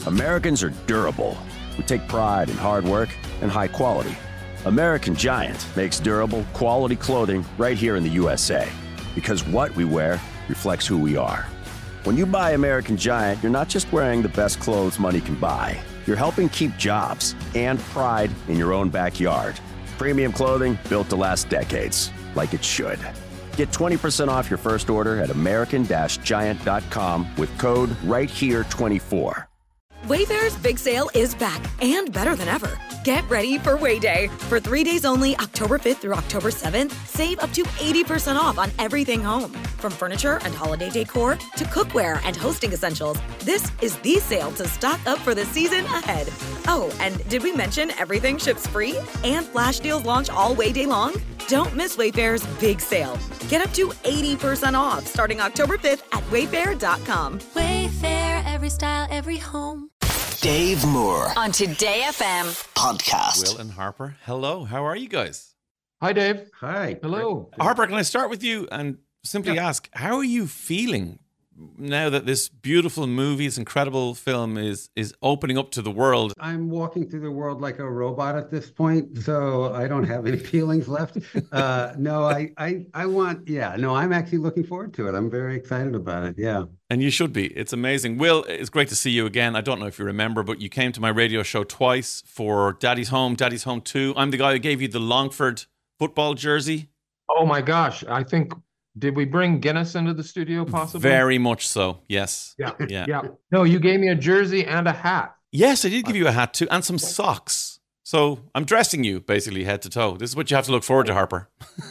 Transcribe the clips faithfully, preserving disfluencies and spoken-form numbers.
Americans are durable. We take pride in hard work and high quality. American Giant makes durable, quality clothing right here in the U S A. Because what we wear reflects who we are. When you buy American Giant, you're not just wearing the best clothes money can buy. You're helping keep jobs and pride in your own backyard. Premium clothing built to last decades, like it should. Get twenty percent off your first order at American Giant dot com with code right here twenty-four. Wayfair's big sale is back and better than ever. Get ready for Way Day. For three days only, October fifth through October seventh, save up to eighty percent off on everything home. From furniture and holiday decor to cookware and hosting essentials, this is the sale to stock up for the season ahead. Oh, and did we mention everything ships free? And flash deals launch all Way Day long? Don't miss Wayfair's big sale. Get up to eighty percent off starting October fifth at wayfair dot com. Wayfair, every style, every home. Dave Moore On Today F M. podcast. Will and Harper, hello. How are you guys? Hi, Dave. Hi. Hello. Harper, can I start with you and simply yeah. ask, how are you feeling now that this beautiful movie, this incredible film is is opening up to the world? I'm walking through the world like a robot at this point, so I don't have any feelings left. Uh, no, I, I, I want, yeah, no, I'm actually looking forward to it. I'm very excited about it, yeah. And you should be. It's amazing. Will, it's great to see you again. I don't know if you remember, but you came to my radio show twice for Daddy's Home, Daddy's Home two. I'm the guy who gave you the Longford football jersey. Oh my gosh. I think, did we bring Guinness into the studio possibly? Very much so, yes. Yeah, yeah. yeah. No, you gave me a jersey and a hat. Yes, I did give you a hat too, and some socks. So I'm dressing you basically head to toe. This is what you have to look forward to, Harper.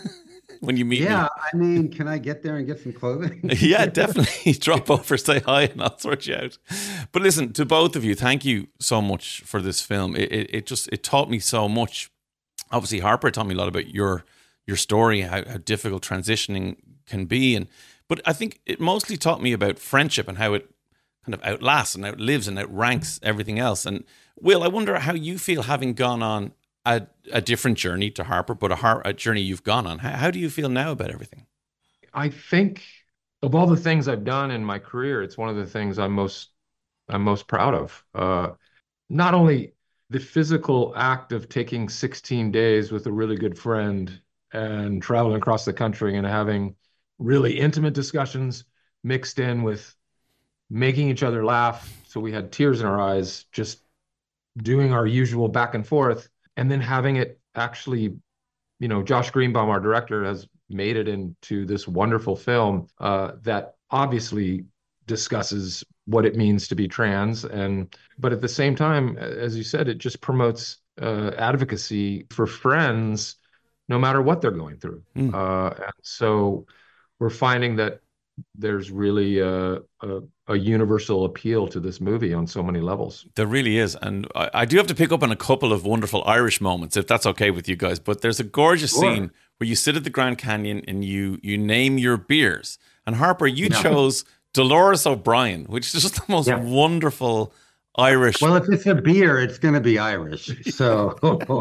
When you meet yeah, me. Yeah, I mean, can I get there and get some clothing? Yeah, definitely. Drop over, say hi, and I'll sort you out. But listen, to both of you, thank you so much for this film. It, it, it just, it taught me so much. Obviously, Harper taught me a lot about your your story, how, how difficult transitioning can be. And But I think it mostly taught me about friendship and how it kind of outlasts and outlives and outranks everything else. And Will, I wonder how you feel having gone on A, a different journey to Harper, but a, har- a journey you've gone on. How, how do you feel now about everything? I think of all the things I've done in my career, it's one of the things I'm most I'm most proud of. Uh, not only the physical act of taking sixteen days with a really good friend and traveling across the country and having really intimate discussions mixed in with making each other laugh. So we had tears in our eyes, just doing our usual back and forth. And then having it actually, you know, Josh Greenbaum, our director, has made it into this wonderful film uh, that obviously discusses what it means to be trans. And but at the same time, as you said, it just promotes uh, advocacy for friends, no matter what they're going through. Mm. Uh, and so we're finding that there's really a, a, a universal appeal to this movie on so many levels. There really is. And I, I do have to pick up on a couple of wonderful Irish moments, if that's okay with you guys. But there's a gorgeous sure. scene where you sit at the Grand Canyon and you you name your beers. And Harper, you yeah. chose Dolores O'Brien, which is just the most yeah. wonderful Irish. Well, if it's a beer, it's going to be Irish. So,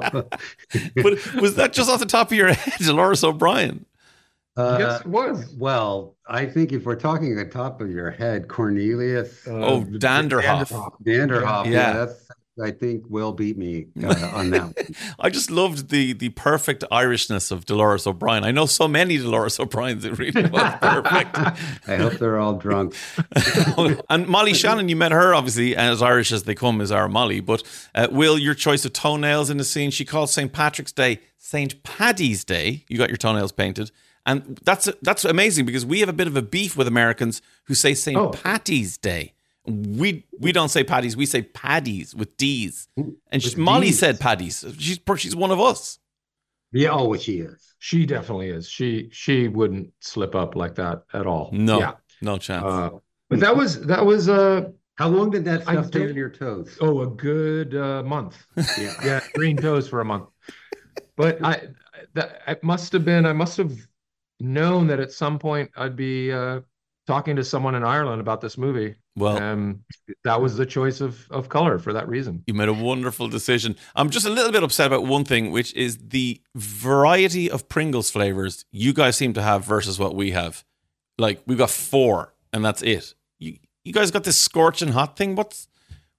but was that just off the top of your head, Dolores O'Brien? Uh, yes, it was. Well, I think if we're talking at the top of your head, Cornelius. Uh, oh, Danderhoff. Danderhoff. Danderhoff. Yeah. yeah that's, I think Will beat me uh, on that one. I just loved the the perfect Irishness of Dolores O'Brien. I know so many Dolores O'Briens. It really was perfect. I hope they're all drunk. And Molly Shannon, you met her, obviously, as Irish as they come, is our Molly. But uh, Will, your choice of toenails in the scene, she calls Saint Patrick's Day Saint Paddy's Day. You got your toenails painted. And that's that's amazing because we have a bit of a beef with Americans who say Saint Oh. Patty's Day. We we don't say Paddy's, we say Paddies with D's. And she, Molly D's. said Paddy's. She's she's one of us. Yeah, oh, she is. She definitely is. She she wouldn't slip up like that at all. No, yeah. no chance. Uh, but that was that was uh how long did that stuff stay on your toes? Oh, a good uh, month. Yeah, yeah, green toes for a month. But I that it must have been. I must have known that at some point I'd be uh, talking to someone in Ireland about this movie. Well, um, that was the choice of, of color for that reason. You made a wonderful decision. I'm just a little bit upset about one thing, which is the variety of Pringles flavors you guys seem to have versus what we have. Like, we've got four, and that's it. You you guys got this scorching hot thing. What's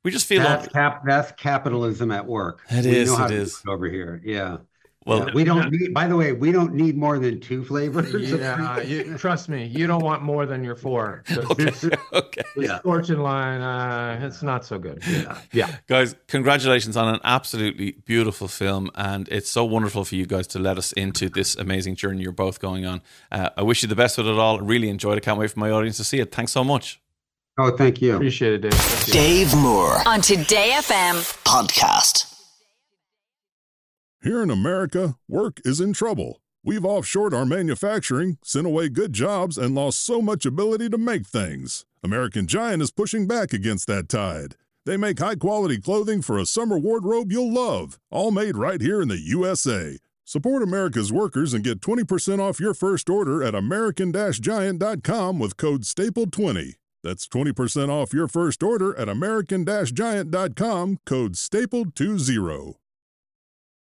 we just feel That's like, cap. That's capitalism at work. It we is, Know how it to is. do it over here. Yeah. well, Yeah, we don't need. By the way, we don't need more than two flavors. of Yeah, you, trust me, you don't want more than your four. The, okay, okay. the scorching line, uh, it's not so good. Yeah, yeah. Guys, congratulations on an absolutely beautiful film, and it's so wonderful for you guys to let us into this amazing journey you're both going on. Uh, I wish you the best with it all. Really enjoyed it. Can't wait for my audience to see it. Thanks so much. Oh, thank you. Appreciate it, Dave. Thank you. Dave Moore On Today F M. Podcast. Here in America, work is in trouble. We've offshored our manufacturing, sent away good jobs, and lost so much ability to make things. American Giant is pushing back against that tide. They make high-quality clothing for a summer wardrobe you'll love, all made right here in the U S A. Support America's workers and get twenty percent off your first order at American Giant dot com with code staple twenty. That's twenty percent off your first order at American Giant dot com, code staple twenty.